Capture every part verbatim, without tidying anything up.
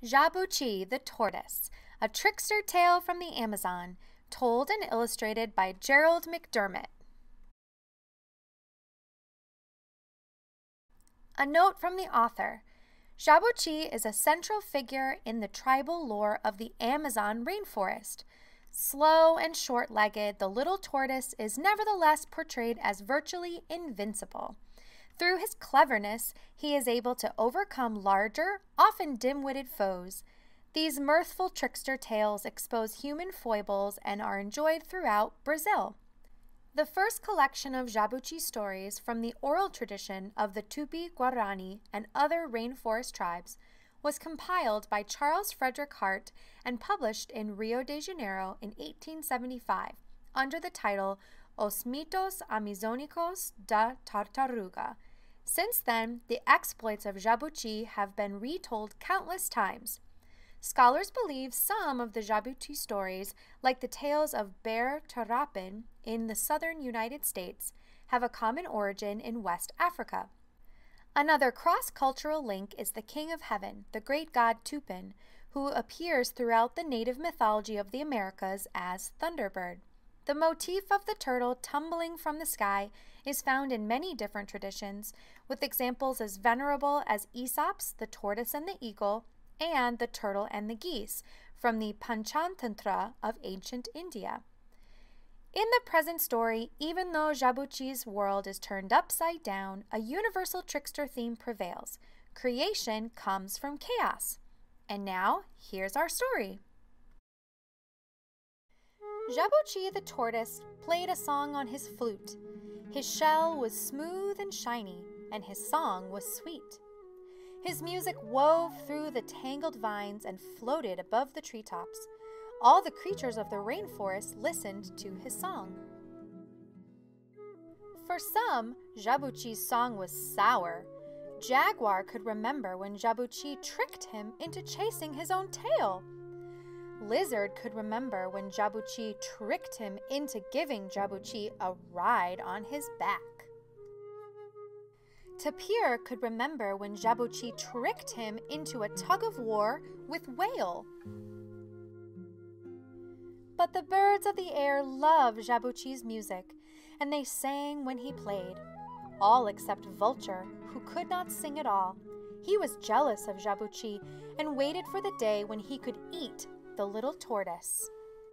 Jabuchi the Tortoise, a trickster tale from the Amazon, told and illustrated by Gerald McDermott. A note from the author. Jabuchi is a central figure in the tribal lore of the Amazon rainforest. Slow and short-legged, the little tortoise is nevertheless portrayed as virtually invincible. Through his cleverness, he is able to overcome larger, often dim-witted foes. These mirthful trickster tales expose human foibles and are enjoyed throughout Brazil. The first collection of Jabuchi stories from the oral tradition of the Tupi-Guarani and other rainforest tribes was compiled by Charles Frederick Hart and published in Rio de Janeiro in eighteen seventy-five under the title Os Mitos Amazônicos da Tartaruga. Since then, the exploits of Jabuchi have been retold countless times. Scholars believe some of the Jabuchi stories, like the tales of Bear Tarapin in the southern United States, have a common origin in West Africa. Another cross-cultural link is the King of Heaven, the great god Tupin, who appears throughout the native mythology of the Americas as Thunderbird. The motif of the turtle tumbling from the sky is found in many different traditions, with examples as venerable as Aesop's The Tortoise and the Eagle and The Turtle and the Geese from the Panchatantra of ancient India. In the present story, even though Jabuchi's world is turned upside down, a universal trickster theme prevails. Creation comes from chaos. And now, here's our story. Jabuchi the tortoise played a song on his flute. His shell was smooth and shiny, and his song was sweet. His music wove through the tangled vines and floated above the treetops. All the creatures of the rainforest listened to his song. For some, Jabuchi's song was sour. Jaguar could remember when Jabuchi tricked him into chasing his own tail. Lizard could remember when Jabuchi tricked him into giving Jabuchi a ride on his back. Tapir could remember when Jabuchi tricked him into a tug-of-war with Whale. But the birds of the air loved Jabuchi's music, and they sang when he played. All except Vulture, who could not sing at all. He was jealous of Jabuchi and waited for the day when he could eat the little tortoise.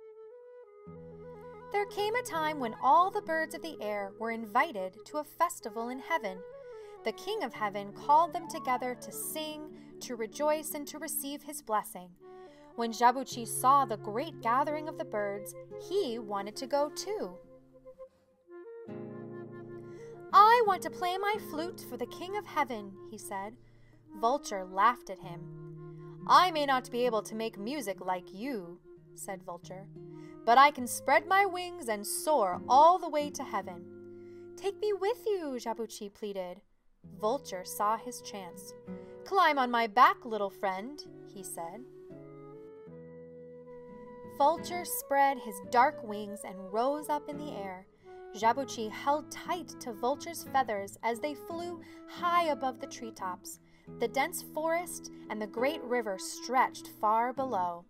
There came a time when all the birds of the air were invited to a festival in heaven. The King of Heaven called them together to sing, to rejoice, and to receive his blessing. When Jabuchi saw the great gathering of the birds, he wanted to go too. "I want to play my flute for the King of Heaven," he said. Vulture laughed at him. "I may not be able to make music like you," said Vulture, "but I can spread my wings and soar all the way to heaven." "Take me with you," Jabuchi pleaded. Vulture saw his chance. "Climb on my back, little friend," he said. Vulture spread his dark wings and rose up in the air. Jabuchi held tight to Vulture's feathers as they flew high above the treetops. The dense forest and the great river stretched far below.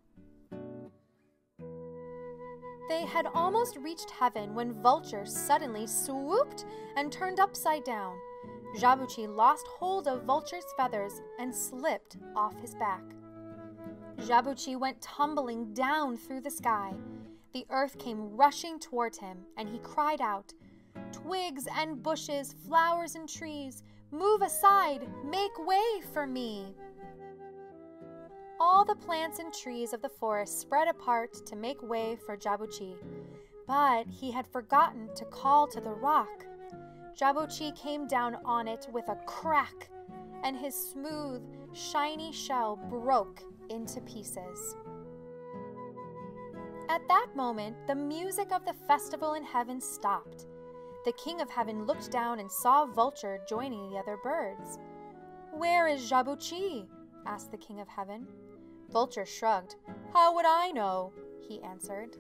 They had almost reached heaven when Vulture suddenly swooped and turned upside down. Jabuchi lost hold of Vulture's feathers and slipped off his back. Jabuchi went tumbling down through the sky. The earth came rushing toward him, and he cried out, "Twigs and bushes, flowers and trees, move aside, make way for me." All the plants and trees of the forest spread apart to make way for Jabuchi, but he had forgotten to call to the rock. Jabuchi came down on it with a crack, and his smooth, shiny shell broke into pieces. At that moment, the music of the festival in heaven stopped. The King of Heaven looked down and saw Vulture joining the other birds. "Where is Jabuchi?" asked the King of Heaven. Vulture shrugged. "How would I know?" he answered.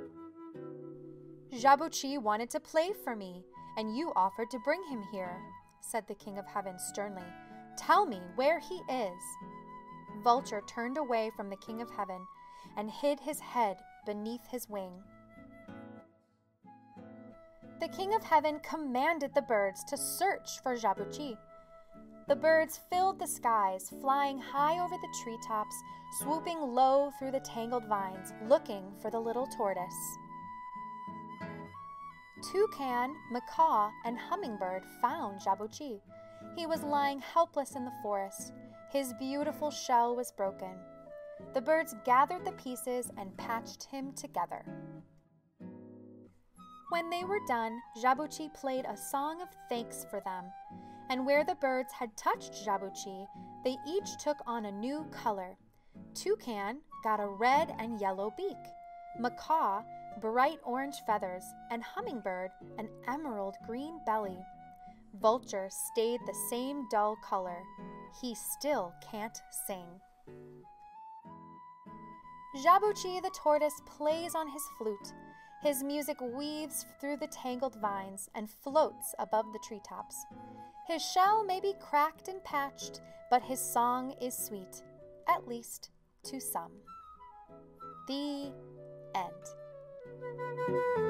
"Jabuchi wanted to play for me, and you offered to bring him here," said the King of Heaven sternly. "Tell me where he is." Vulture turned away from the King of Heaven and hid his head beneath his wing. The King of Heaven commanded the birds to search for Jabuchi. The birds filled the skies, flying high over the treetops, swooping low through the tangled vines, looking for the little tortoise. Toucan, macaw, and hummingbird found Jabuchi. He was lying helpless in the forest. His beautiful shell was broken. The birds gathered the pieces and patched him together. When they were done, Jabuchi played a song of thanks for them, and where the birds had touched Jabuchi, they each took on a new color. Toucan got a red and yellow beak, macaw bright orange feathers, and hummingbird an emerald green belly. Vulture stayed the same dull color. He still can't sing. Jabuchi the tortoise plays on his flute. His music weaves through the tangled vines and floats above the treetops. His shell may be cracked and patched, but his song is sweet, at least to some. The end.